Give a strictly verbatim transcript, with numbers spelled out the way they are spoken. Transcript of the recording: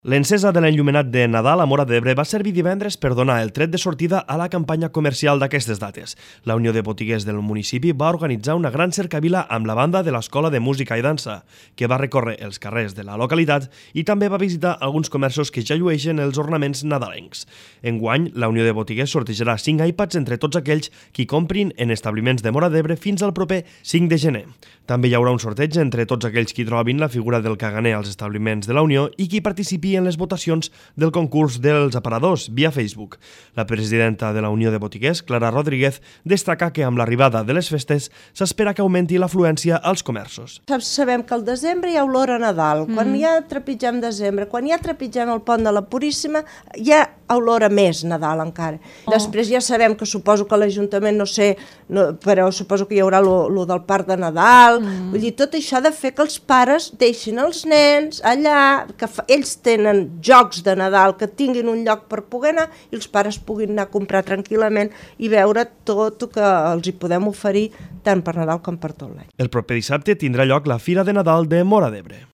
L'encesa de l'enllumenat de Nadal a Móra d'Ebre va servir divendres per donar el tret de sortida a la campanya comercial d'aquestes dates. La Unió de Botiguers del municipi va organitzar una gran cercavila amb la banda de l'Escola de Música i Dansa, que va recórrer els carrers de la localitat i també va visitar alguns comerços que ja llueixen els ornaments nadalencs. Enguany, la Unió de Botiguers sortejarà cinc iPads entre tots aquells qui comprin en establiments de Móra d'Ebre fins al proper cinc de gener. També hi haurà un sorteig entre tots aquells qui trobin la figura del caganer als establiments de la Unió i qui participi en les votacions del concurs dels aparadors via Facebook. La presidenta de la Unió de Botiguers, Clara Rodríguez, destaca que amb l'arribada de les festes s'espera que augmenti l'afluència als comerços. Sabem que al desembre hi ha olor a Nadal, mm. quan ja trepitgem desembre, quan ja trepitgem el pont de la Puríssima, hi ha olor a més Nadal encara. Oh. Després ja sabem que suposo que l'Ajuntament, no sé, no, però suposo que hi haurà lo, lo del Parc de Nadal, mm. vull dir, tot això ha de fer que els pares deixin els nens allà, que fa, ells tenen jocs de Nadal, que tinguin un lloc per poder anar i els pares puguin anar a comprar tranquil·lament i veure tot el que els hi podem oferir tant per Nadal com per tot l'any. El proper dissabte tindrà lloc la Fira de Nadal de Móra d'Ebre.